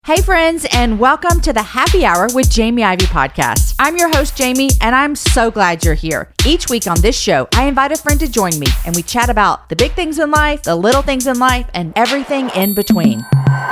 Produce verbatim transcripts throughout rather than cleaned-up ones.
Hey friends, and welcome to the Happy Hour with Jamie Ivey podcast. I'm your host, Jamie, and I'm so glad you're here. Each week on this show, I invite a friend to join me, and we chat about the big things in life, the little things in life, and everything in between.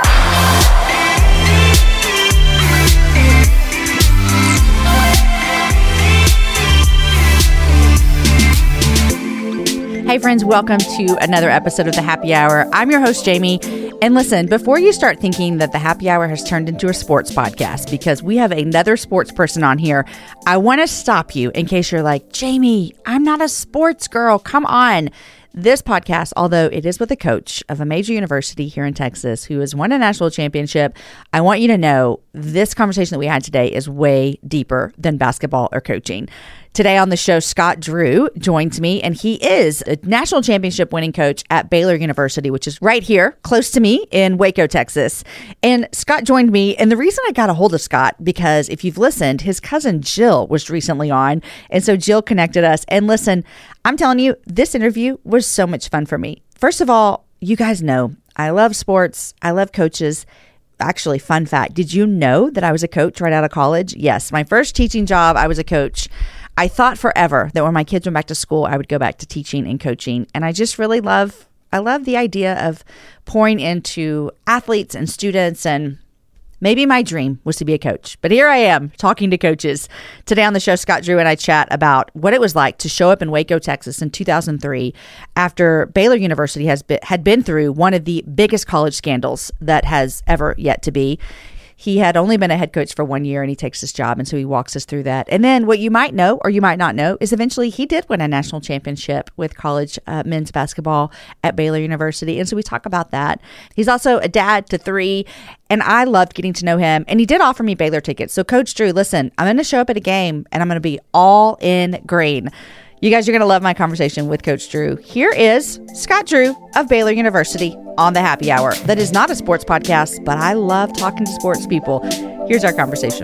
Hey friends, welcome to another episode of the Happy Hour. I'm your host, Jamie. And listen, before you start thinking that the Happy Hour has turned into a sports podcast, because we have another sports person on here, I want to stop you in case you're like, Jamie, I'm not a sports girl. Come on. This podcast, although it is with a coach of a major university here in Texas who has won a national championship, I want you to know this conversation that we had today is way deeper than basketball or coaching. Today on the show, Scott Drew joins me, and he is a national championship winning coach at Baylor University, which is right here, close to me in Waco, Texas. And Scott joined me, and the reason I got a hold of Scott, because if you've listened, his cousin Jill was recently on, and so Jill connected us. And listen, I'm telling you, this interview was so much fun for me. First of all, you guys know I love sports. I love coaches. Actually, fun fact, did you know that I was a coach right out of college? Yes, my first teaching job, I was a coach. I thought forever that when my kids went back to school, I would go back to teaching and coaching. And I just really love, I love the idea of pouring into athletes and students. And maybe my dream was to be a coach. But here I am talking to coaches. Today on the show, Scott Drew and I chat about what it was like to show up in Waco, Texas in two thousand three after Baylor University has been, had been through one of the biggest college scandals that has ever yet to be. He had only been a head coach for one year and he takes this job. And so he walks us through that. And then what you might know or you might not know is eventually he did win a national championship with college uh, men's basketball at Baylor University. And so we talk about that. He's also a dad to three. And I loved getting to know him. And he did offer me Baylor tickets. So Coach Drew, listen, I'm going to show up at a game and I'm going to be all in green. You guys are going to love my conversation with Coach Drew. Here is Scott Drew of Baylor University on the Happy Hour. That is not a sports podcast, but I love talking to sports people. Here's our conversation.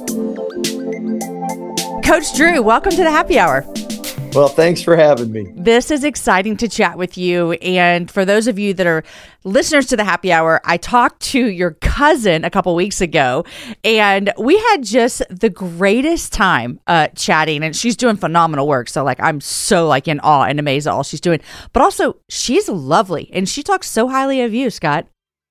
Coach Drew, welcome to the Happy Hour. Well, thanks for having me. This is exciting to chat with you. And for those of you that are listeners to the Happy Hour, I talked to your cousin a couple weeks ago, and we had just the greatest time uh, chatting. And she's doing phenomenal work. So, like, I'm so like in awe and amazed at all she's doing. But also, she's lovely, and she talks so highly of you, Scott.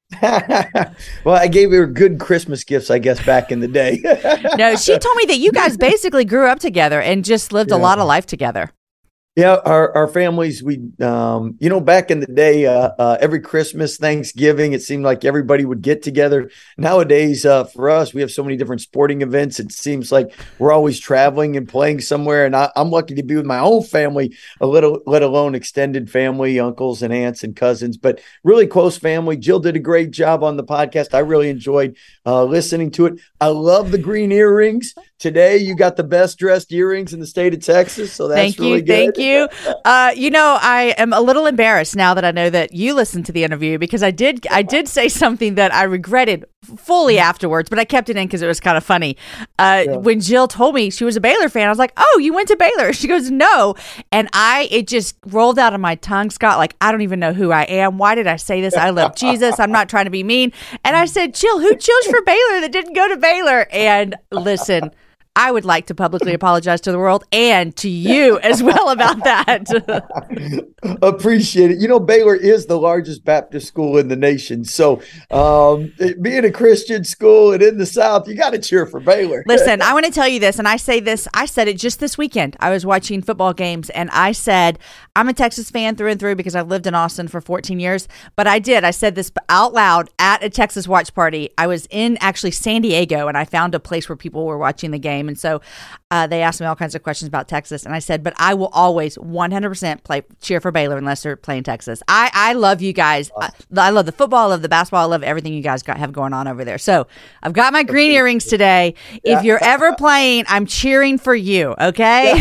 Well, I gave her good Christmas gifts, I guess, back in the day. No, she told me that you guys basically grew up together and just lived yeah. a lot of life together. Yeah, our, our families, we, um, you know, back in the day, uh, uh, every Christmas, Thanksgiving, it seemed like everybody would get together. Nowadays, uh, for us, we have so many different sporting events. It seems like we're always traveling and playing somewhere. And I, I'm lucky to be with my own family, a little, let alone extended family, uncles and aunts and cousins, but really close family. Jill did a great job on the podcast. I really enjoyed uh, listening to it. I love the green earrings. Today, you got the best dressed earrings in the state of Texas. So that's thank you, really good. Thank you. You. Uh, you know, I am a little embarrassed now that I know that you listened to the interview, because I did I did say something that I regretted fully afterwards, but I kept it in because it was kind of funny. Uh, yeah. When Jill told me she was a Baylor fan, I was like, oh, you went to Baylor? She goes, no. And I, it just rolled out of my tongue, Scott, like, I don't even know who I am. Why did I say this? I love Jesus. I'm not trying to be mean. And I said, Jill, who chose for Baylor that didn't go to Baylor? And listen, I would like to publicly apologize to the world and to you as well about that. Appreciate it. You know, Baylor is the largest Baptist school in the nation. So um, it, being a Christian school and in the South, you got to cheer for Baylor. Listen, I want to tell you this, and I say this, I said it just this weekend. I was watching football games, and I said, I'm a Texas fan through and through because I've lived in Austin for fourteen years. But I did. I said this out loud at a Texas watch party. I was in actually San Diego, and I found a place where people were watching the game. And so uh, they asked me all kinds of questions about Texas. And I said, but I will always one hundred percent play cheer for Baylor unless they're playing Texas. I, I love you guys. I, I love the football. I love the basketball. I love everything you guys got have going on over there. So I've got my green earrings today. If you're ever playing, I'm cheering for you. Okay.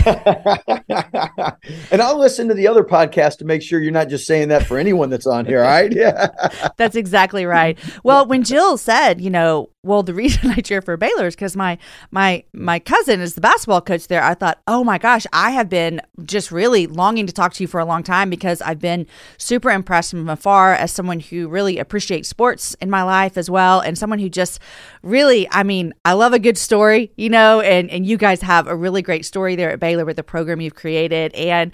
And I'll listen to the other podcast to make sure you're not just saying that for anyone that's on here. All right. Yeah. That's exactly right. Well, when Jill said, you know, well, the reason I cheer for Baylor is because my my my cousin is the basketball coach there, I thought, oh my gosh, I have been just really longing to talk to you for a long time because I've been super impressed from afar as someone who really appreciates sports in my life as well. And someone who just really, I mean, I love a good story, you know, and, and you guys have a really great story there at Baylor with the program you've created. And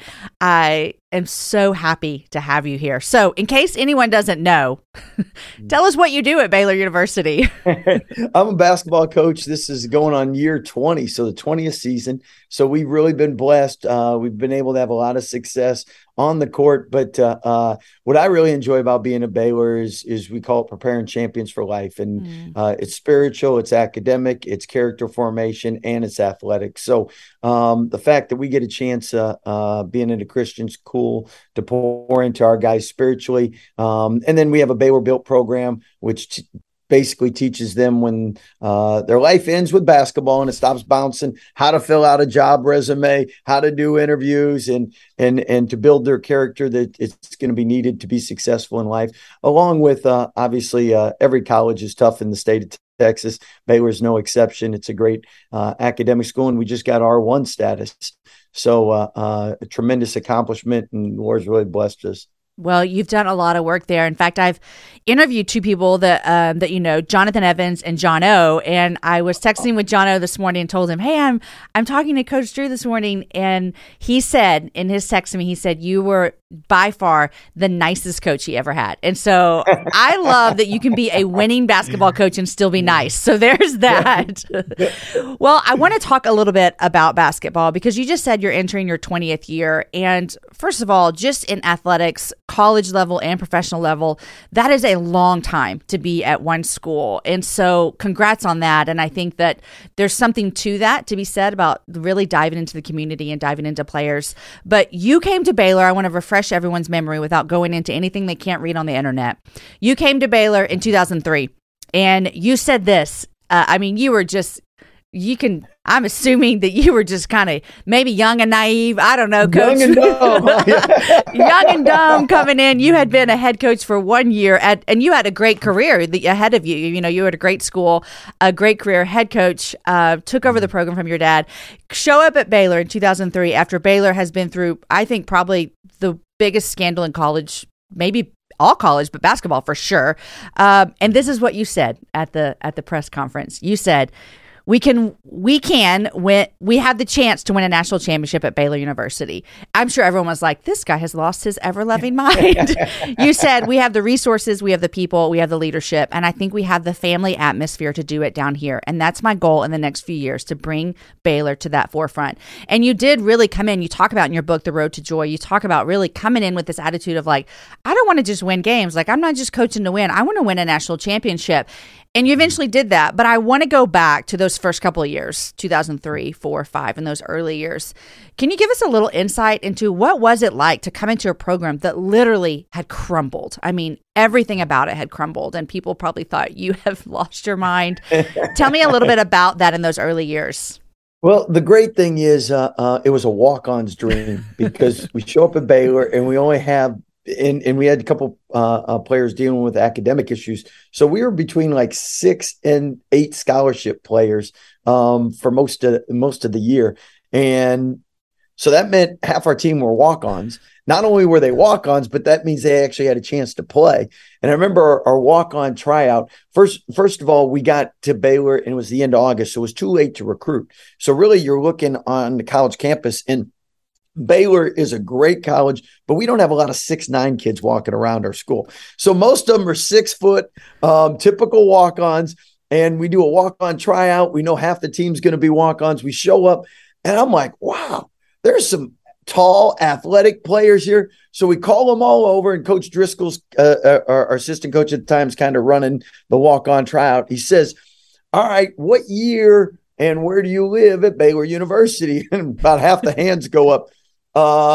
I am so happy to have you here. So in case anyone doesn't know, tell us what you do at Baylor University. I'm a basketball coach. This is going on year twenty, so the twentieth season. So we've really been blessed. Uh, we've been able to have a lot of success on the court. But uh, uh, what I really enjoy about being a Baylor is, is we call it preparing champions for life. And mm. uh, it's spiritual, it's academic, it's character formation, and it's athletic. So um, the fact that we get a chance uh, uh, being in a Christian school to pour into our guys spiritually. Um, and then we have a Baylor Built program, which t- basically teaches them when uh, their life ends with basketball and it stops bouncing, how to fill out a job resume, how to do interviews, and and and to build their character that it's going to be needed to be successful in life. Along with uh, obviously uh, every college is tough in the state of Texas. Baylor's no exception. It's a great uh, academic school, and we just got R one status. So uh, uh, a tremendous accomplishment, and the Lord's really blessed us. Well, you've done a lot of work there. In fact, I've interviewed two people that um, that you know, Jonathan Evans and John O. And I was texting with John O. this morning and told him, "Hey, I'm I'm talking to Coach Drew this morning," and he said in his text to me, he said, "You were by far the nicest coach he ever had." And so I love that you can be a winning basketball coach and still be nice. So there's that. Well, I want to talk a little bit about basketball because you just said you're entering your twentieth year. And first of all, just in athletics, college level and professional level, that is a long time to be at one school. And so congrats on that. And I think that there's something to that to be said about really diving into the community and diving into players. But you came to Baylor. I want to refresh everyone's memory without going into anything they can't read on the internet. You came to Baylor in two thousand three and you said this. Uh, I mean, you were just, you can, I'm assuming that you were just kind of maybe young and naive. I don't know, coach. Young and dumb. Young and dumb coming in. You had been a head coach for one year at, and you had a great career ahead of you. You know, you were at a great school, a great career. Head coach, uh, took over the program from your dad. Show up at Baylor in two thousand three after Baylor has been through, I think, probably the biggest scandal in college, maybe all college, but basketball for sure. Um, and this is what you said at the at the press conference. You said, We can, we can win. We have the chance to win a national championship at Baylor University. I'm sure everyone was like, this guy has lost his ever-loving mind. You said, we have the resources, we have the people, we have the leadership, and I think we have the family atmosphere to do it down here. And that's my goal in the next few years, to bring Baylor to that forefront. And you did really come in. You talk about in your book, The Road to Joy, you talk about really coming in with this attitude of like, I don't want to just win games. Like, I'm not just coaching to win. I want to win a national championship. And you eventually did that. But I want to go back to those first couple of years, two thousand three, four, five, in those early years. Can you give us a little insight into what was it like to come into a program that literally had crumbled? I mean, everything about it had crumbled, and people probably thought you have lost your mind. Tell me a little bit about that in those early years. Well, the great thing is uh, uh, it was a walk-on's dream because we show up at Baylor and we only have And, and we had a couple uh, uh, players dealing with academic issues. So we were between like six and eight scholarship players um, for most of, most of the year. And so that meant half our team were walk-ons. Not only were they walk-ons, but that means they actually had a chance to play. And I remember our, our walk-on tryout. First, first of all, we got to Baylor and it was the end of August. So it was too late to recruit. So really you're looking on the college campus, and Baylor is a great college, but we don't have a lot of six nine kids walking around our school. So most of them are six foot, um, typical walk-ons, and we do a walk-on tryout. We know half the team's going to be walk-ons. We show up, and I'm like, wow, there's some tall, athletic players here. So we call them all over, and Coach Driscoll's, uh, our, our assistant coach at the time, is kind of running the walk-on tryout. He says, all right, what year and where do you live at Baylor University? And about half the hands go up. Uh,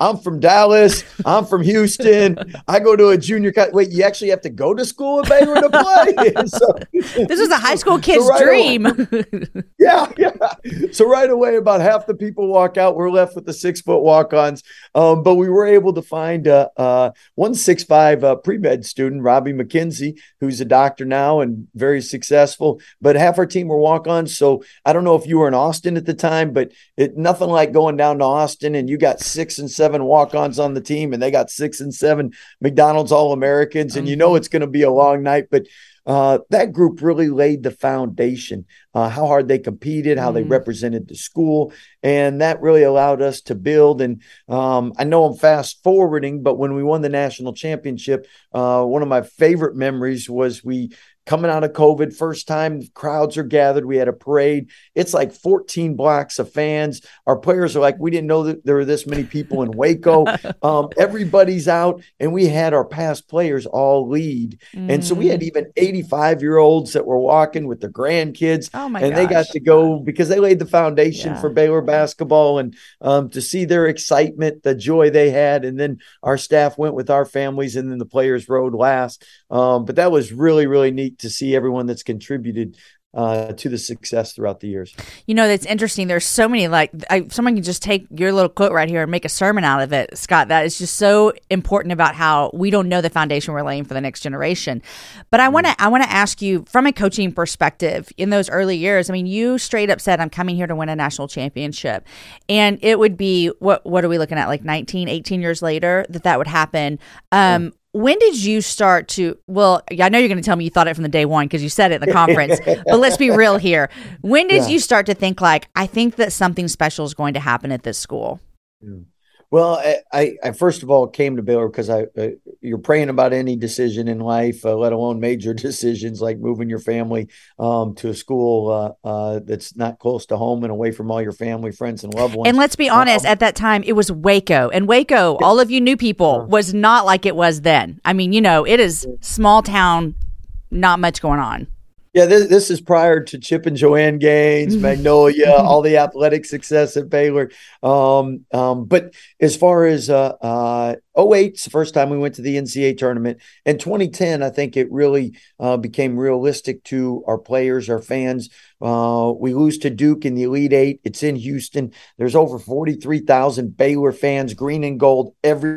I'm from Dallas. I'm from Houston. I go to a junior college. Wait, you actually have to go to school at Baylor to play? So, this is a high school kid's so right dream. Away, yeah, yeah. So right away, about half the people walk out. We're left with the six-foot walk-ons. Um, but we were able to find uh, uh, one six five uh, pre-med student, Robbie McKenzie, who's a doctor now and very successful. But half our team were walk-ons. So I don't know if you were in Austin at the time, but it nothing like going down to Austin and you got six and seven walk-ons on the team, and they got six and seven McDonald's All-Americans, and you know it's going to be a long night. But uh, that group really laid the foundation, uh, how hard they competed, how mm. they represented the school, and that really allowed us to build. And um, I know I'm fast forwarding, but when we won the national championship, uh, one of my favorite memories was we coming out of COVID, first time crowds are gathered. We had a parade. It's like fourteen blocks of fans. Our players are like, we didn't know that there were this many people in Waco. Um, everybody's out, and we had our past players all lead. Mm. And so we had even eighty-five-year-olds that were walking with their grandkids. Oh my and gosh. They got to go because they laid the foundation yeah. for Baylor basketball, and um, to see their excitement, the joy they had. And then our staff went with our families, and then the players rode last. Um, but that was really, really neat to see everyone that's contributed uh, to the success throughout the years. You know, that's interesting. There's so many, like, I, someone can just take your little quote right here and make a sermon out of it, Scott. That is just so important about how we don't know the foundation we're laying for the next generation. But I want to, I want to ask you from a coaching perspective in those early years. I mean, you straight up said, I'm coming here to win a national championship. And it would be, what, what are we looking at? Like nineteen, eighteen years later that that would happen. Um, yeah. When did you start to, well, I know you're going to tell me you thought it from the day one because you said it in the conference, but let's be real here. When did yeah. you start to think like, I think that something special is going to happen at this school? Yeah. Well, I, I first of all came to Baylor because I uh, you're praying about any decision in life, uh, let alone major decisions like moving your family um, to a school uh, uh, that's not close to home and away from all your family, friends, and loved ones. And let's be honest, um, at that time, it was Waco. And Waco, all of you new people, was not like it was then. I mean, you know, it is small town, not much going on. Yeah, this, this is prior to Chip and Joanne Gaines, Magnolia, all the athletic success at Baylor. Um, um, but as far as uh, uh, oh eight, it's the first time we went to the N C A A tournament. In twenty ten, I think it really uh, became realistic to our players, our fans. Uh, we lose to Duke in the Elite Eight. It's in Houston. There's over forty-three thousand Baylor fans, green and gold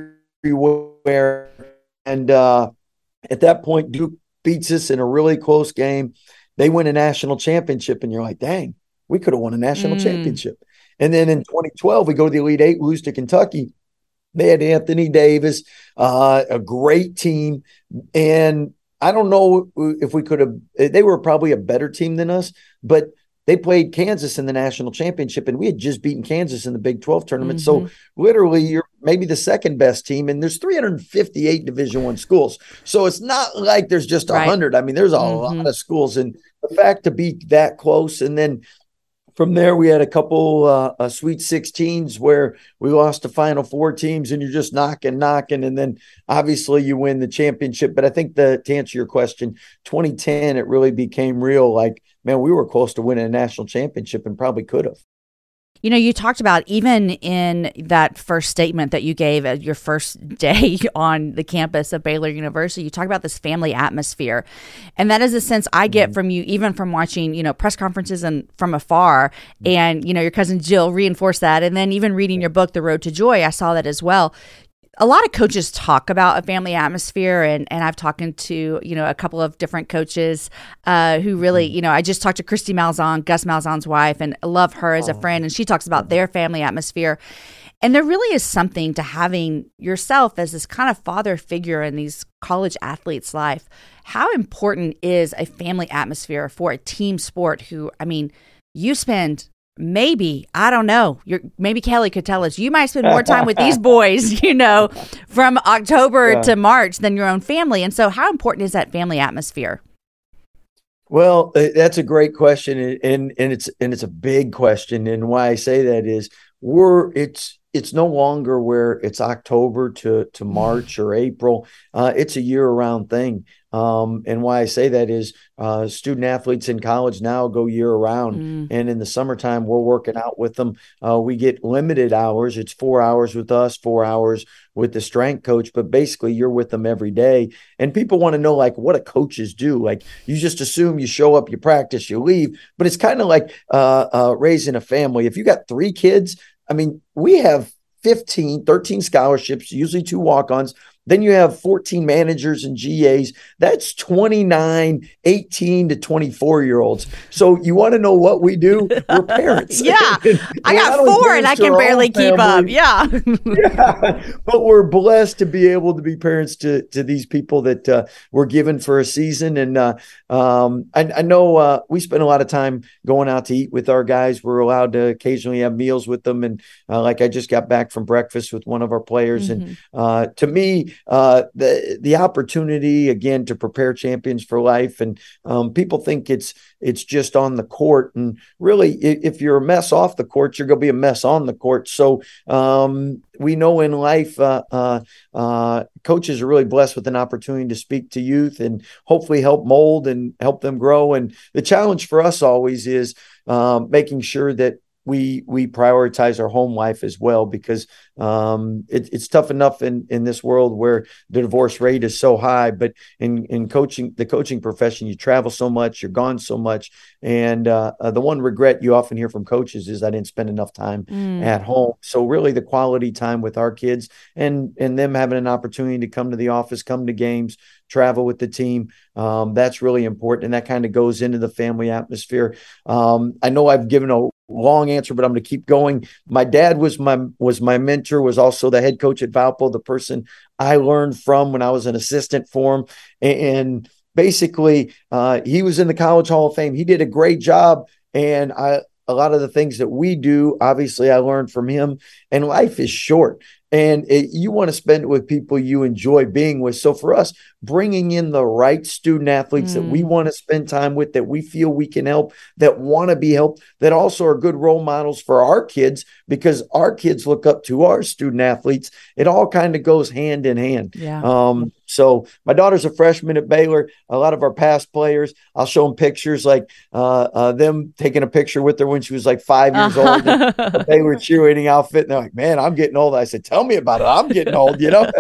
everywhere. And uh, at that point, Duke beats us in a really close game. They win a national championship, and you're like, dang, we could have won a national mm. championship. And then in twenty twelve, we go to the Elite Eight, lose to Kentucky. They had Anthony Davis, uh, a great team. And I don't know if we could have – they were probably a better team than us, but they played Kansas in the national championship, and we had just beaten Kansas in the Big twelve tournament. Mm-hmm. So literally you're maybe the second best team, and there's three hundred fifty-eight Division One schools. So it's not like there's just one hundred. Right. I mean, there's a mm-hmm. lot of schools, and the fact to be that close. And then from there, we had a couple uh, uh, Sweet sixteens where we lost to Final Four teams, and you're just knocking, knocking. And then obviously you win the championship. But I think the, to answer your question, twenty ten, it really became real. Like, man, we were close to winning a national championship and probably could have. You know, you talked about even in that first statement that you gave at your first day on the campus of Baylor University, you talk about this family atmosphere. And that is a sense I get mm-hmm. from you, even from watching, you know, press conferences and from afar. Mm-hmm. And, you know, your cousin Jill reinforced that. And then even reading your book, The Road to Joy, I saw that as well. A lot of coaches talk about a family atmosphere, and, and I've talked to, you know, a couple of different coaches uh, who really, you know, I just talked to Christy Malzahn, Gus Malzahn's wife, and I love her as a friend, and she talks about their family atmosphere. And there really is something to having yourself as this kind of father figure in these college athletes' life. How important is a family atmosphere for a team sport who, I mean, you spend maybe, I don't know, you're, maybe Kelly could tell us, you might spend more time with these boys, you know, from October yeah. to March than your own family. And so how important is that family atmosphere? Well, that's a great question. And, and it's, and it's a big question. And why I say that is we're, it's, it's no longer where it's October to, to March or April. Uh, it's a year round thing. Um, and why I say that is uh, student athletes in college now go year round. Mm. And in the summertime, we're working out with them. Uh, we get limited hours. It's four hours with us, four hours with the strength coach, but basically you're with them every day. And people want to know, like, what do coaches do? Like, you just assume you show up, you practice, you leave, but it's kind of like uh, uh, raising a family. If you got three kids, I mean, we have fifteen, thirteen scholarships, usually two walk-ons. Then you have fourteen managers and G As. That's twenty-nine, eighteen to twenty-four year olds. So you want to know what we do? We're parents. Yeah. I got four and I can barely keep up. Yeah. Yeah. But we're blessed to be able to be parents to, to these people that uh, we're given for a season. And uh, um, I, I know uh, we spend a lot of time going out to eat with our guys. We're allowed to occasionally have meals with them. And uh, like I just got back from breakfast with one of our players. Mm-hmm. And uh, to me, Uh, the the opportunity again to prepare champions for life, and um, people think it's it's just on the court, and really, if you're a mess off the court, you're going to be a mess on the court. So um, we know in life, uh, uh, uh, coaches are really blessed with an opportunity to speak to youth and hopefully help mold and help them grow. And the challenge for us always is um, making sure that we we prioritize our home life as well, because um, it, it's tough enough in, in this world where the divorce rate is so high. But in, in coaching, the coaching profession, you travel so much, you're gone so much. And uh, uh, the one regret you often hear from coaches is I didn't spend enough time mm. at home. So really the quality time with our kids and, and them having an opportunity to come to the office, come to games, travel with the team. Um, that's really important. And that kind of goes into the family atmosphere. Um, I know I've given a long answer, but I'm going to keep going. My dad was my, was my mentor, was also the head coach at Valpo, the person I learned from when I was an assistant for him. And basically uh, he was in the College Hall of Fame. He did a great job. And I, a lot of the things that we do, obviously I learned from him, and life is short. And it, you want to spend it with people you enjoy being with. So for us, bringing in the right student athletes mm. that we want to spend time with, that we feel we can help, that want to be helped, that also are good role models for our kids, because our kids look up to our student athletes. It all kind of goes hand in hand. Yeah. Um, so my daughter's a freshman at Baylor. A lot of our past players, I'll show them pictures like uh, uh, them taking a picture with her when she was like five years uh-huh. old in a Baylor cheerleading outfit. And they're like, man, I'm getting old. I said, tell me about it. I'm getting old, you know?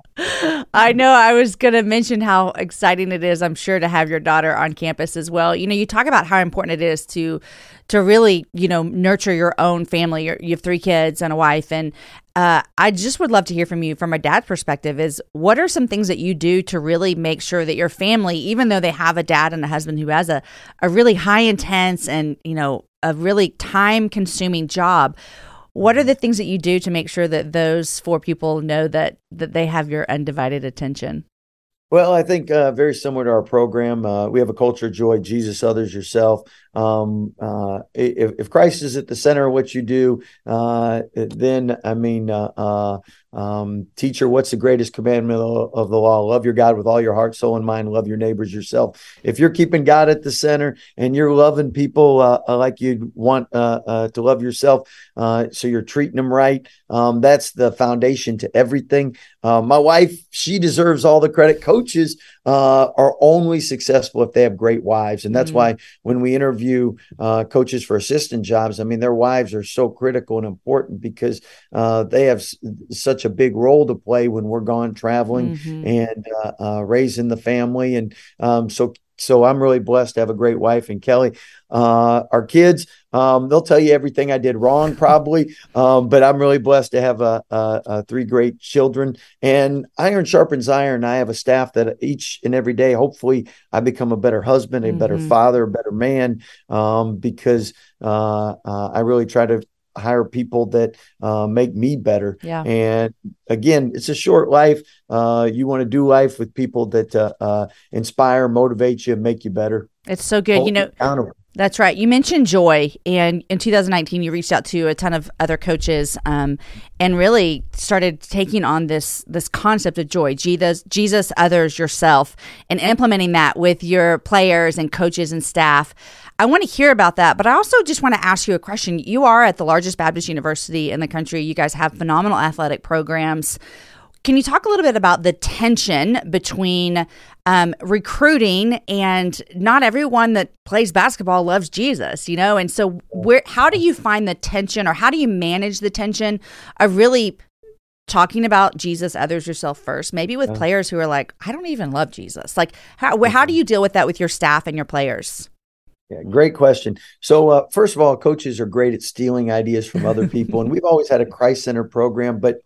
I know. I was going to mention how exciting it is, I'm sure, to have your daughter on campus as well. You know, you talk about how important it is to to really, you know, nurture your own family. You're, you have three kids and a wife. And uh, I just would love to hear from you from a dad's perspective is what are some things that you do to really make sure that your family, even though they have a dad and a husband who has a, a really high intense and, you know, a really time consuming job, what are the things that you do to make sure that those four people know that that they have your undivided attention? Well, I think uh, very similar to our program, uh, we have a culture of joy, Jesus, others, yourself. Um, uh, if, if Christ is at the center of what you do, uh, then, I mean, uh, uh, um, teacher, what's the greatest commandment of the law? Love your God with all your heart, soul, and mind. Love your neighbors yourself. If you're keeping God at the center and you're loving people uh, like you'd want uh, uh, to love yourself, uh, so you're treating them right, um, that's the foundation to everything. Uh, my wife, she deserves all the credit. Coaches uh, are only successful if they have great wives. And that's mm-hmm. why when we interview uh, coaches for assistant jobs, I mean, their wives are so critical and important because uh, they have s- such a big role to play when we're gone traveling mm-hmm. and uh, uh, raising the family. And um, so So I'm really blessed to have a great wife and Kelly. Uh, our kids, um, they'll tell you everything I did wrong, probably. Um, but I'm really blessed to have uh, uh, uh, three great children. And iron sharpens iron. I have a staff that each and every day, hopefully, I become a better husband, a mm-hmm. better father, a better man, um, because uh, uh, I really try to hire people that uh, make me better. Yeah. And again, it's a short life. Uh, you want to do life with people that uh, uh, inspire, motivate you, make you better. It's so good. Hold you know, that's right. You mentioned joy, and in two thousand nineteen, you reached out to a ton of other coaches um, and really started taking on this this concept of joy, Jesus, Jesus, others, yourself, and implementing that with your players and coaches and staff. I want to hear about that, but I also just want to ask you a question. You are at the largest Baptist university in the country. You guys have phenomenal athletic programs. can you talk a little bit about the tension between um, recruiting and not everyone that plays basketball loves Jesus, you know? And so where, how do you find the tension, or how do you manage the tension of really talking about Jesus, others, yourself first, maybe with yeah. players who are like, I don't even love Jesus. Like, how, how do you deal with that with your staff and your players? Yeah, great question. So uh, first of all, coaches are great at stealing ideas from other people. And we've always had a Christ Center program, but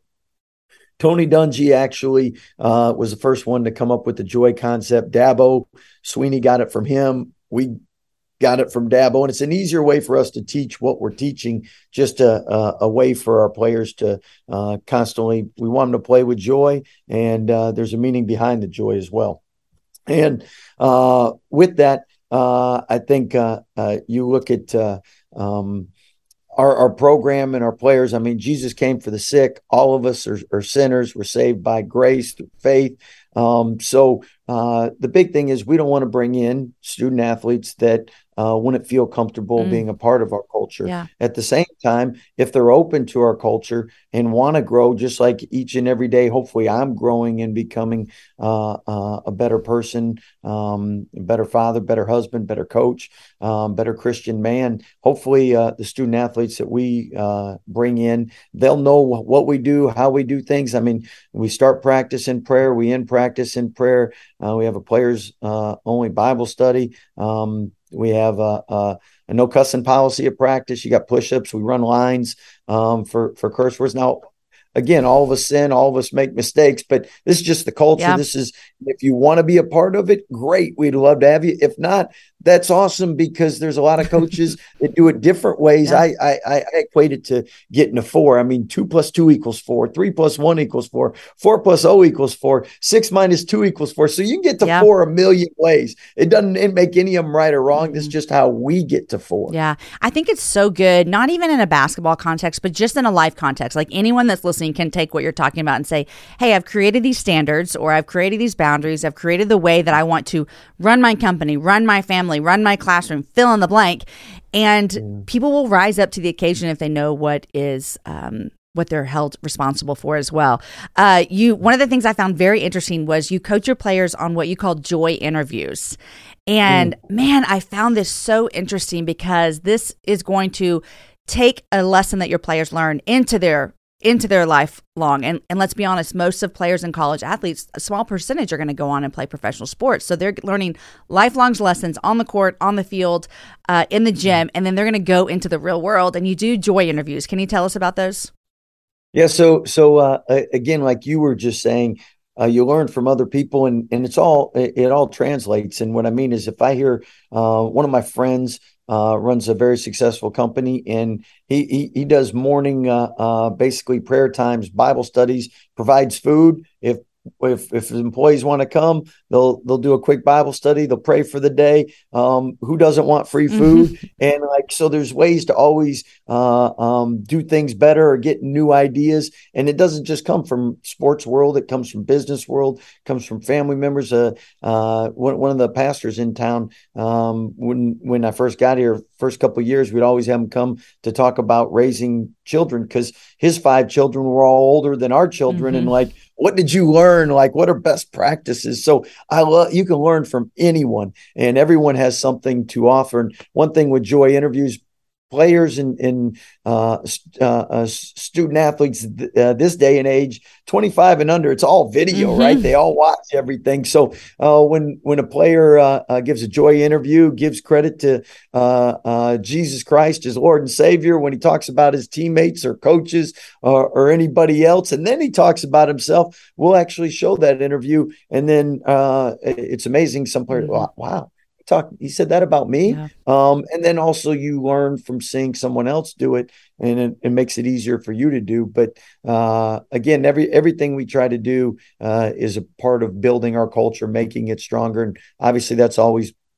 Tony Dungy actually uh, was the first one to come up with the joy concept. Dabo Sweeney got it from him. We got it from Dabo, and it's an easier way for us to teach what we're teaching, just a, a, a way for our players to uh, constantly, we want them to play with joy, and uh, there's a meaning behind the joy as well. And uh, with that, uh, I think uh, uh, you look at uh, um, Our, our program and our players. I mean, Jesus came for the sick. All of us are, are sinners. We're saved by grace through faith. Um, so uh, the big thing is we don't want to bring in student athletes that uh, wouldn't feel comfortable mm. being a part of our culture. Yeah. At the same time, if they're open to our culture and want to grow, just like each and every day, hopefully I'm growing and becoming uh, uh, a better person, um, a better father, better husband, better coach, um, better Christian man. Hopefully uh, the student athletes that we uh, bring in, they'll know what we do, how we do things. I mean, we start practice in prayer. We end practice in prayer. Uh, we have a players uh, only Bible study. Um, we have a, a, a no cussing policy at practice. You got push-ups. We run lines um, for, for curse words. Now, again, all of us sin, all of us make mistakes, but this is just the culture. Yeah. This is, if you want to be a part of it, great. We'd love to have you. If not, that's awesome, because there's a lot of coaches that do it different ways. Yeah. I, I, I equate it to getting a four. I mean, two plus two equals four, three plus one equals four, four plus O equals four, six minus two equals four. So you can get to yeah. four a million ways. It doesn't it make any of them right or wrong. Mm-hmm. This is just how we get to four. Yeah. I think it's so good, not even in a basketball context, but just in a life context. Like anyone that's listening can take what you're talking about and say, hey, I've created these standards, or I've created these boundaries. I've created the way that I want to run my company, run my family, run my classroom, fill in the blank. And mm. people will rise up to the occasion if they know what is um, what they're held responsible for as well. Uh, you one of the things I found very interesting was you coach your players on what you call joy interviews. And mm. man, I found this so interesting, because this is going to take a lesson that your players learn into their into their lifelong. And and let's be honest, most of players and college athletes, a small percentage are going to go on and play professional sports. So they're learning lifelong lessons on the court, on the field, uh, in the gym, and then they're going to go into the real world. And you do joy interviews. Can you tell us about those? Yeah. So, so uh, again, like you were just saying, uh, you learn from other people, and, and it's all, it, it all translates. And what I mean is, if I hear uh, one of my friends Uh, runs a very successful company, and he he, he does morning, uh, uh, basically prayer times, Bible studies, provides food. If if if employees want to come, they'll they'll do a quick Bible study. They'll pray for the day. Um, who doesn't want free food? Mm-hmm. And like, so there's ways to always uh, um, do things better or get new ideas. And it doesn't just come from sports world. It comes from business world. It comes from family members. Uh, uh, one, one of the pastors in town, um, when when I first got here, first couple of years, we'd always have him come to talk about raising children, because his five children were all older than our children. Mm-hmm. And like, what did you learn? Like, what are best practices? So I love, you can learn from anyone, and everyone has something to offer. And one thing with Joy interviews, players and, and uh, uh, uh, student athletes th- uh, this day and age, twenty-five and under, it's all video, mm-hmm. right? They all watch everything. So uh, when when a player uh, uh, gives a Joy interview, gives credit to uh, uh, Jesus Christ, his Lord and Savior, when he talks about his teammates or coaches or, or anybody else, and then he talks about himself, we'll actually show that interview. And then uh, it's amazing. Some players, mm-hmm. wow. Talk, he said that about me. Yeah. Um, and then also you learn from seeing someone else do it, and it, it makes it easier for you to do. But uh, again, every everything we try to do uh, is a part of building our culture, making it stronger. And obviously that's always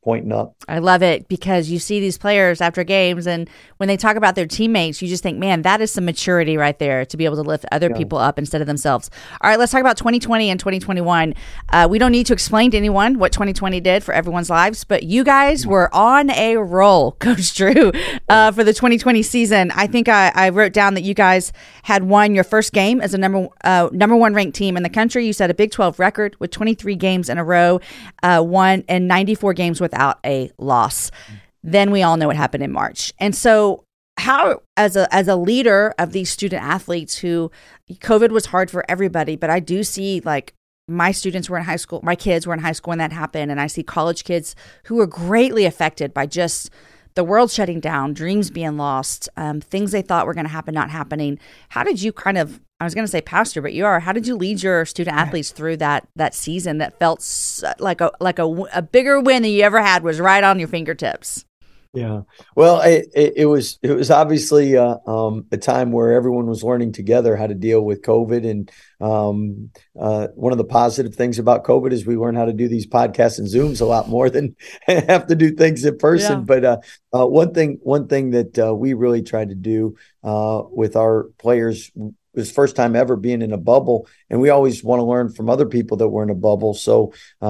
pointing up. I love it because you see these players after games, and when they talk about their teammates, you just think, man, that is some maturity right there to be able to lift other yeah. people up instead of themselves. All right, let's talk about twenty twenty and twenty twenty-one. Uh, we don't need to explain to anyone what twenty twenty did for everyone's lives, but you guys were on a roll, Coach Drew, uh, for the twenty twenty season. I think I, I wrote down that you guys had won your first game as a number uh, number one ranked team in the country. You set a Big twelve record with twenty-three games in a row, uh, won and ninety-four games without a loss. Then we all know what happened in March. And so how, as a as a leader of these student athletes who COVID was hard for everybody, but I do see like my students were in high school, my kids were in high school when that happened. And I see college kids who were greatly affected by just the world shutting down, dreams being lost, um, things they thought were going to happen, not happening. How did you kind of, I was going to say pastor, but you are, how did you lead your student athletes through that that season that felt so, like a like a, a bigger win than you ever had was right on your fingertips? Yeah, well, it, it, it was it was obviously uh, um, a time where everyone was learning together how to deal with COVID. And um, uh, one of the positive things about COVID is we learn how to do these podcasts and Zooms a lot more than have to do things in person. Yeah. But uh, uh, one thing one thing that uh, we really tried to do uh, with our players was first time ever being in a bubble, and we always want to learn from other people that were in a bubble. So,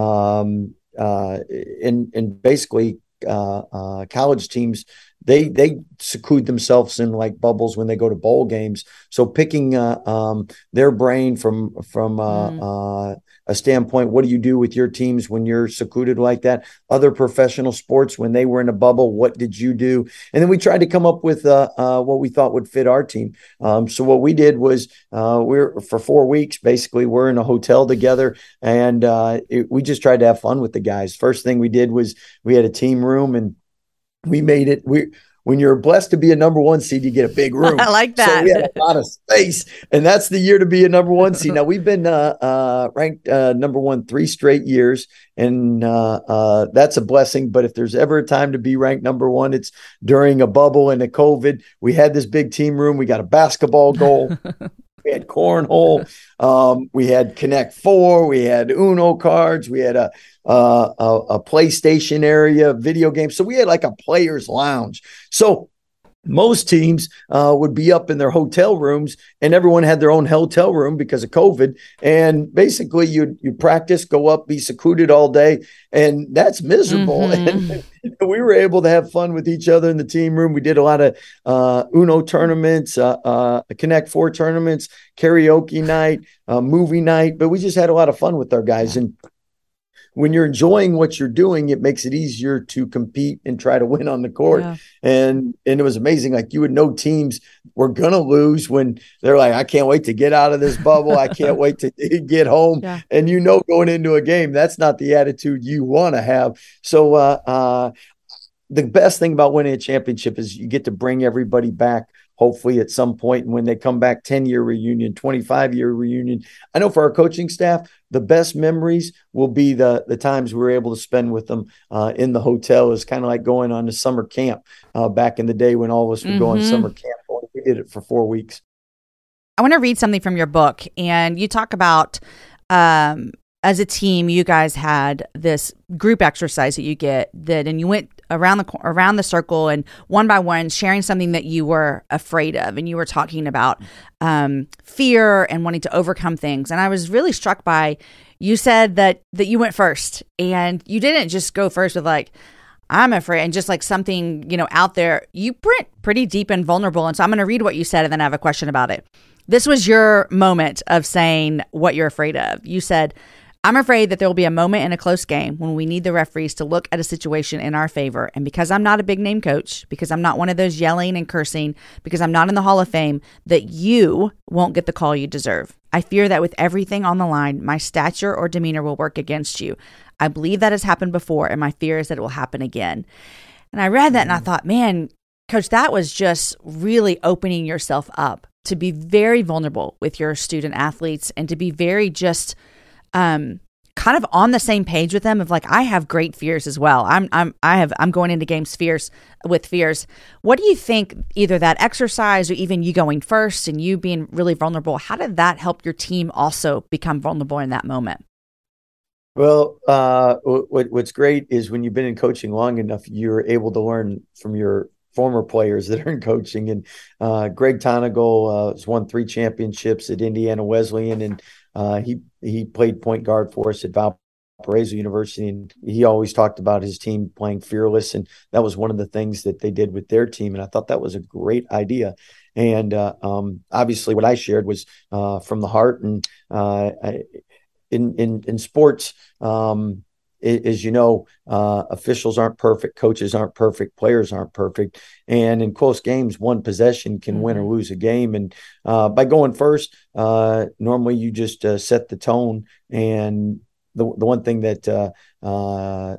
um, uh, and and basically. Uh, uh, college teams, they they seclude themselves in like bubbles when they go to bowl games. So picking uh, um, their brain from from uh, mm. uh, a standpoint, what do you do with your teams when you're secluded like that? Other professional sports, when they were in a bubble, what did you do? And then we tried to come up with uh, uh, what we thought would fit our team. Um, so what we did was uh, we're for four weeks, basically, we're in a hotel together, and uh, it, we just tried to have fun with the guys. First thing we did was we had a team room, and we made it. We when you're blessed to be a number one seed, you get a big room. I like that. So we had a lot of space, and that's the year to be a number one seed. Now we've been uh, uh, ranked uh, number one three straight years, and uh, uh, that's a blessing. But if there's ever a time to be ranked number one, it's during a bubble and a COVID. We had this big team room. We got a basketball goal. We had cornhole. Um, we had Connect Four. We had Uno cards. We had a, uh, a a PlayStation area, video games. So we had like a player's lounge. So most teams uh, would be up in their hotel rooms, and everyone had their own hotel room because of COVID. And basically, you you practice, go up, be secluded all day, and that's miserable. Mm-hmm. And we were able to have fun with each other in the team room. We did a lot of uh, Uno tournaments, uh, uh, Connect Four tournaments, karaoke night, uh, movie night, but we just had a lot of fun with our guys. And when you're enjoying what you're doing, it makes it easier to compete and try to win on the court. Yeah. And and it was amazing. Like you would know teams were going to lose when they're like, I can't wait to get out of this bubble. I can't wait to get home. Yeah. And you know, going into a game, that's not the attitude you want to have. So uh, uh, the best thing about winning a championship is you get to bring everybody back, hopefully at some point. And when they come back, ten-year reunion, twenty-five-year reunion. I know for our coaching staff, the best memories will be the the times we were able to spend with them uh, in the hotel. It's kind of like going on to summer camp uh, back in the day when all of us would mm-hmm. go on summer camp. We did it for four weeks. I want to read something from your book. And you talk about um, as a team, you guys had this group exercise that you get that, and you went around the around the circle and one by one sharing something that you were afraid of, and you were talking about um, fear and wanting to overcome things. And I was really struck by, you said that that you went first, and you didn't just go first with like, I'm afraid, and just like something, you know, out there. You went pretty deep and vulnerable. And so I'm going to read what you said, and then I have a question about it. This was your moment of saying what you're afraid of. You said, I'm afraid that there will be a moment in a close game when we need the referees to look at a situation in our favor. And because I'm not a big name coach, because I'm not one of those yelling and cursing, because I'm not in the Hall of Fame, that you won't get the call you deserve. I fear that with everything on the line, my stature or demeanor will work against you. I believe that has happened before, and my fear is that it will happen again. And I read that and I thought, man, Coach, that was just really opening yourself up to be very vulnerable with your student athletes and to be very just um, kind of on the same page with them of like, I have great fears as well. I'm I'm I have I'm going into games fears with fears. What do you think, either that exercise or even you going first and you being really vulnerable, how did that help your team also become vulnerable in that moment? Well, uh, what, what's great is when you've been in coaching long enough, you're able to learn from your former players that are in coaching. And uh, Greg Tonigal uh, has won three championships at Indiana Wesleyan, and uh, he he played point guard for us at Valparaiso University, and he always talked about his team playing fearless, and that was one of the things that they did with their team, and I thought that was a great idea. And uh, um, obviously, what I shared was uh, from the heart, and uh, I, in in in sports, um, as you know, uh, officials aren't perfect, coaches aren't perfect, players aren't perfect, and in close games, one possession can mm-hmm. win or lose a game. And uh, by going first, uh, normally you just uh, set the tone. And the the one thing that uh, uh,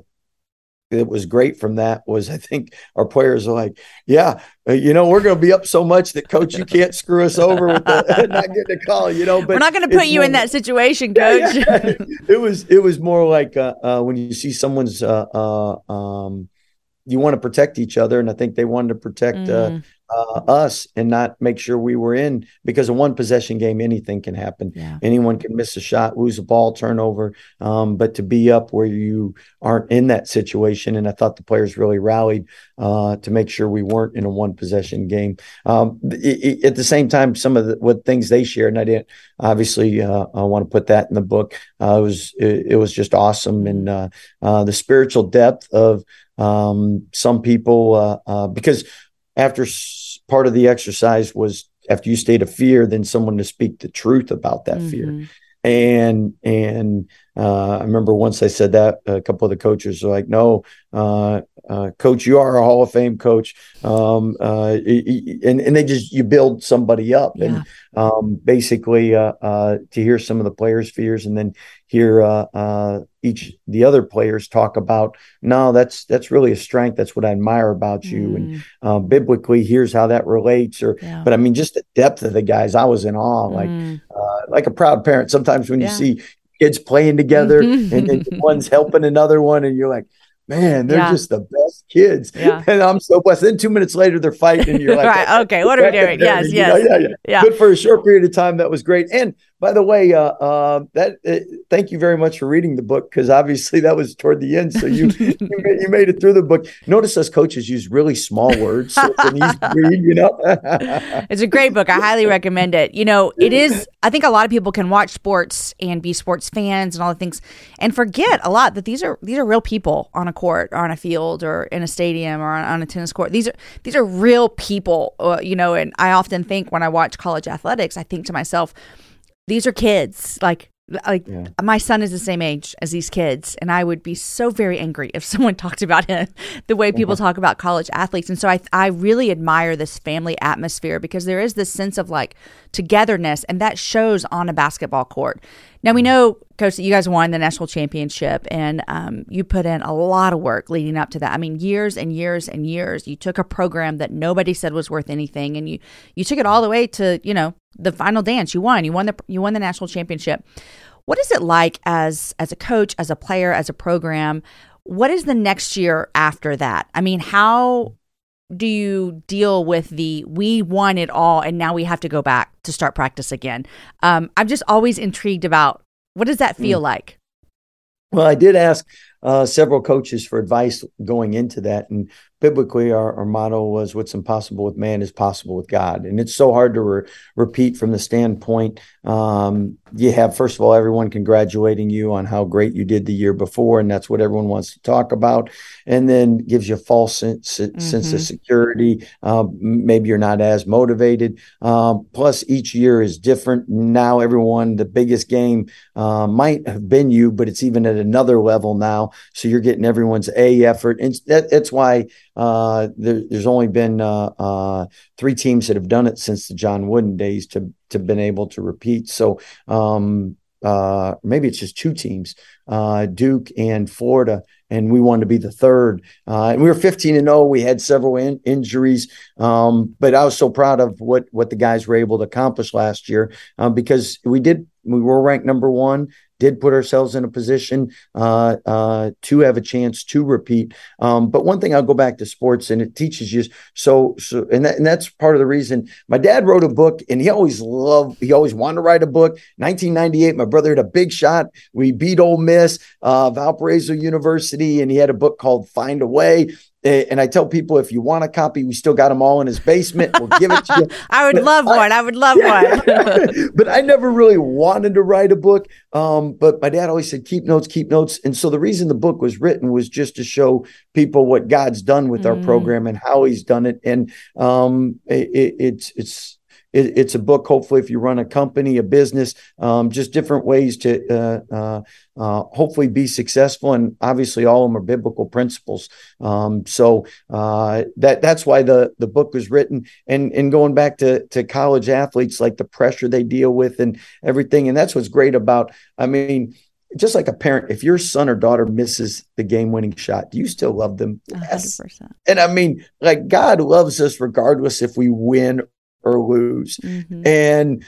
it was great from that was, I think our players are like, yeah, uh, you know, we're going to be up so much that coach, you can't screw us over with the, not getting a call, you know, but we're not going to put you in that situation, coach. Yeah, yeah. It was, it was more like uh, uh, when you see someone's, uh, uh, um, you want to protect each other. And I think they wanted to protect mm. uh, uh, us and not make sure we were in, because a one possession game, anything can happen. Yeah. Anyone can miss a shot, lose a ball, turnover. Um, but to be up where you aren't in that situation. And I thought the players really rallied uh, to make sure we weren't in a one possession game. Um, it, it, at the same time, some of the what things they shared, and I didn't obviously uh, I want to put that in the book. Uh, it was, it, it was just awesome. And uh, uh, the spiritual depth of, Um, some people, uh, uh, because after s- part of the exercise was after you state a fear, then someone to speak the truth about that mm-hmm. fear. And, and, uh, I remember once I said that, a couple of the coaches were like, no, uh, uh, coach, you are a Hall of Fame coach. Um, uh, and, and they just, you build somebody up yeah. and, um, basically, uh, uh, to hear some of the players' fears and then hear, uh, uh, each, the other players talk about, no, that's, that's really a strength. That's what I admire about you. Mm. And, uh, biblically, here's how that relates or, yeah. but I mean, just the depth of the guys, I was in awe, like, mm. uh, like a proud parent. Sometimes when yeah. you see kids playing together and then one's helping another one and you're like, man, they're yeah. just the best kids. Yeah. And I'm so blessed. Then two minutes later, they're fighting and you're like, right, okay, what are we doing? Yes, yes. Know, yeah, yeah, yeah. But for a short period of time, that was great. And by the way, uh, uh, that uh, thank you very much for reading the book, because obviously that was toward the end. So you you, made, you made it through the book. Notice us coaches use really small words, so it's an easy read, you know. It's a great book. I highly recommend it. You know, it is, I think a lot of people can watch sports and be sports fans and all the things and forget a lot that these are these are real people on a court or on a field or in a stadium or on, on a tennis court. These are these are real people, uh, you know, and I often think when I watch college athletics, I think to myself, these are kids. Like, like yeah. my son is the same age as these kids, and I would be so very angry if someone talked about him the way people mm-hmm. talk about college athletes. And so I, I really admire this family atmosphere because there is this sense of like togetherness, and that shows on a basketball court. Now we know, Coach, that you guys won the national championship, and um, you put in a lot of work leading up to that. I mean, years and years and years. You took a program that nobody said was worth anything, and you you took it all the way to, you know, the final dance. You won. You won the you won the national championship. What is it like as as a coach, as a player, as a program? What is the next year after that? I mean, how do you deal with the we won it all and now we have to go back to start practice again? Um, I'm just always intrigued about what does that feel mm. like? Well, I did ask uh, several coaches for advice going into that. And biblically, our, our motto was what's impossible with man is possible with God. And it's so hard to re- repeat from the standpoint. Um, you have, first of all, everyone congratulating you on how great you did the year before. And that's what everyone wants to talk about. And then gives you a false sense, mm-hmm. sense of security. Um, maybe you're not as motivated. Um, plus, each year is different. Now, everyone, the biggest game uh, might have been you, but it's even at another level now. So you're getting everyone's A effort. And that, that's why uh, there, there's only been uh, uh, three teams that have done it since the John Wooden days to to been able to repeat. So um, uh, maybe it's just two teams, uh, Duke and Florida, and we wanted to be the third. Uh, and we were fifteen and oh. We had several in- injuries, um, but I was so proud of what what the guys were able to accomplish last year uh, because we did we were ranked number one, did put ourselves in a position uh, uh, to have a chance to repeat. Um, but one thing, I'll go back to sports, and it teaches you. So, so and, that, and that's part of the reason. My dad wrote a book, and he always loved, he always wanted to write a book. nineteen ninety-eight, my brother had a big shot. We beat Ole Miss, uh, Valparaiso University, and he had a book called Find a Way. And I tell people, if you want a copy, we still got them all in his basement. We'll give it to you. I would but love I, one. I would love one. But I never really wanted to write a book. Um, but my dad always said, keep notes, keep notes. And so the reason the book was written was just to show people what God's done with mm. our program and how he's done it. And um, it, it, it's, it's, It's a book, hopefully, if you run a company, a business, um, just different ways to uh, uh, uh, hopefully be successful. And obviously, all of them are biblical principles. Um, so uh, that that's why the the book was written. And and going back to to college athletes, like the pressure they deal with and everything. And that's what's great about, I mean, just like a parent, if your son or daughter misses the game-winning shot, do you still love them? Yes. one hundred percent. And I mean, like, God loves us regardless if we win or lose. Mm-hmm. And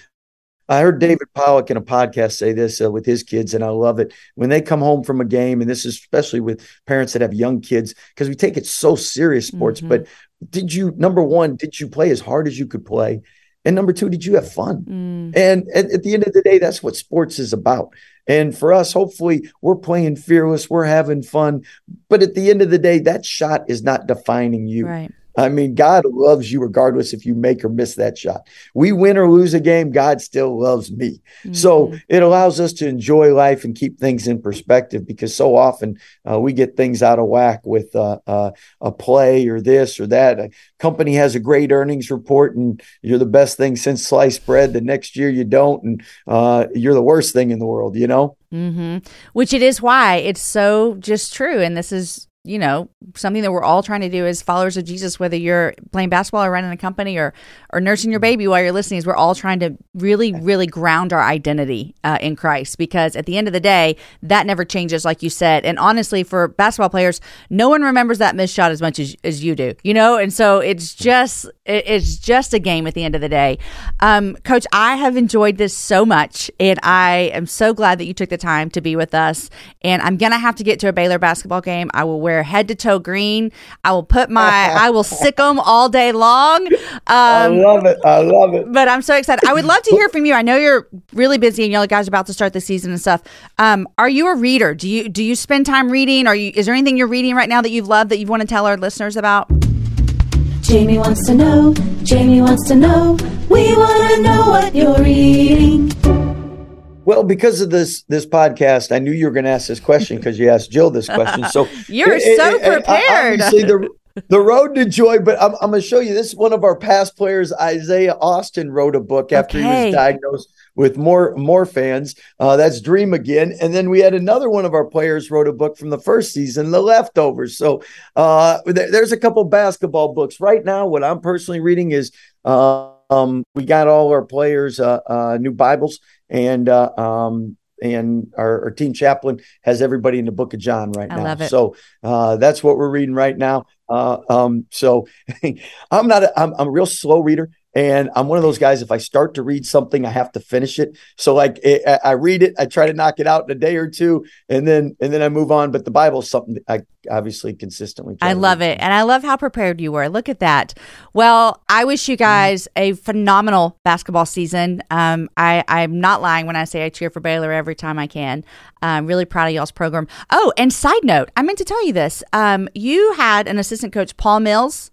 I heard David Pollock in a podcast say this uh, with his kids, and I love it. When they come home from a game, and this is especially with parents that have young kids, because we take it so serious, sports, mm-hmm. but did you, number one, did you play as hard as you could play? And number two, did you have fun? Mm. And at, at the end of the day, that's what sports is about. And for us, hopefully, we're playing fearless, we're having fun. But at the end of the day, that shot is not defining you. Right. I mean, God loves you regardless if you make or miss that shot. We win or lose a game, God still loves me. Mm-hmm. So it allows us to enjoy life and keep things in perspective, because so often uh, we get things out of whack with uh, uh, a play or this or that. A company has a great earnings report and you're the best thing since sliced bread. The next year you don't, and uh, you're the worst thing in the world, you know? Mm-hmm. Which it is why it's so just true. And this is, you know, something that we're all trying to do as followers of Jesus, whether you're playing basketball or running a company or or nursing your baby while you're listening, is we're all trying to really, really ground our identity uh, in Christ, because at the end of the day, that never changes, like you said. And honestly, for basketball players, no one remembers that missed shot as much as, as you do, you know? And so it's just, it, it's just a game at the end of the day. Um, Coach, I have enjoyed this so much, and I am so glad that you took the time to be with us. And I'm going to have to get to a Baylor basketball game. I will wear head to toe green. I will put my, I will sick them all day long. Um, I love it. I love it. But I'm so excited. I would love to hear from you. I know you're really busy and you guys are about to start the season and stuff. Um, are you a reader? Do you, do you spend time reading? Are you, is there anything you're reading right now that you've loved that you want to tell our listeners about? Jamie wants to know. Jamie wants to know. We want to know what you're reading. Well, because of this this podcast, I knew you were going to ask this question because you asked Jill this question. So you're it, so it, prepared. Obviously, the, the road to joy. But I'm, I'm going to show you this. One of our past players, Isaiah Austin, wrote a book after okay. he was diagnosed with more more fans. Uh, that's Dream Again. And then we had another one of our players wrote a book from the first season, The Leftovers. So uh, there, there's a couple basketball books right now. What I'm personally reading is uh, um, we got all our players uh, uh, new Bibles. And uh, um, and our, our team chaplain has everybody in the book of John right now. I love it. So uh, that's what we're reading right now. Uh, um, so I'm not a, I'm, I'm a real slow reader. And I'm one of those guys, if I start to read something, I have to finish it. So like it, I read it, I try to knock it out in a day or two, and then and then I move on. But the Bible is something that I obviously consistently try I to love read. it. And I love how prepared you were. Look at that. Well, I wish you guys a phenomenal basketball season. Um, I, I'm not lying when I say I cheer for Baylor every time I can. I'm really proud of y'all's program. Oh, and side note, I meant to tell you this. Um, you had an assistant coach, Paul Mills.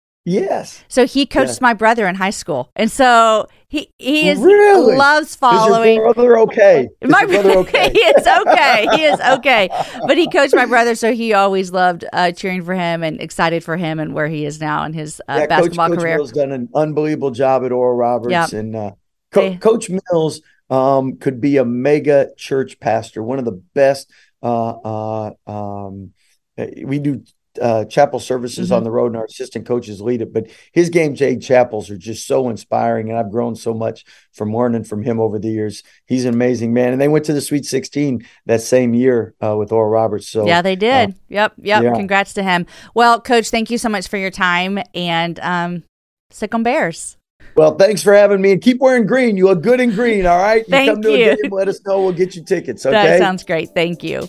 Yes. So he coached yes. my brother in high school. And so he he is really? loves following. Is your brother okay? Is my your brother okay? He is okay. He is okay. But he coached my brother, so he always loved uh, cheering for him and excited for him and where he is now in his uh, yeah, basketball Coach, career. Coach Mills done an unbelievable job at Oral Roberts. Yep. And uh, Co- hey. Coach Mills um, could be a mega church pastor, one of the best. Uh, uh, um, we do Uh, chapel services mm-hmm. on the road, and our assistant coaches lead it. But his Game Day chapels are just so inspiring, and I've grown so much from learning from him over the years. He's an amazing man, and they went to the Sweet sixteen that same year uh, with Oral Roberts. So yeah, they did. Uh, yep, yep. Yeah. Congrats to him. Well, Coach, thank you so much for your time, and um, sick on Bears. Well, thanks for having me, and keep wearing green. You look good in green. All right. You Thank come to you. a game, let us know. We'll get you tickets. Okay. That sounds great. Thank you.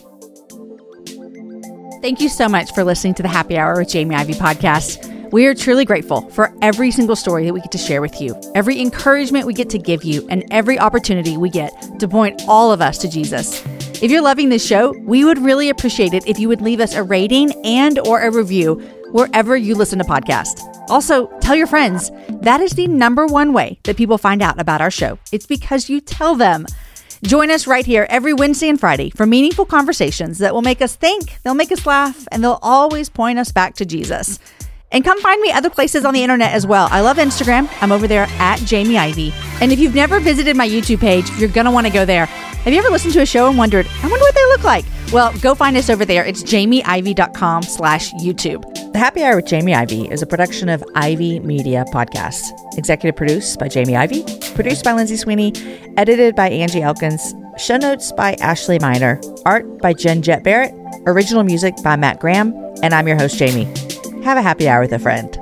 Thank you so much for listening to the Happy Hour with Jamie Ivey podcast. We are truly grateful for every single story that we get to share with you, every encouragement we get to give you, and every opportunity we get to point all of us to Jesus. If you're loving this show, we would really appreciate it if you would leave us a rating and or a review wherever you listen to podcasts. Also, tell your friends. That is the number one way that people find out about our show. It's because you tell them. Join us right here every Wednesday and Friday for meaningful conversations that will make us think, they'll make us laugh, and they'll always point us back to Jesus. And come find me other places on the internet as well. I love Instagram. I'm over there at Jamie Ivey. And if you've never visited my YouTube page, you're going to want to go there. Have you ever listened to a show and wondered, I wonder what they look like? Well, go find us over there. It's jamieivey.com slash YouTube. The Happy Hour with Jamie Ivey is a production of Ivey Media Podcasts. Executive produced by Jamie Ivey. Produced by Lindsay Sweeney. Edited by Angie Elkins. Show notes by Ashley Miner. Art by Jen Jett Barrett. Original music by Matt Graham. And I'm your host, Jamie. Have a happy hour with a friend.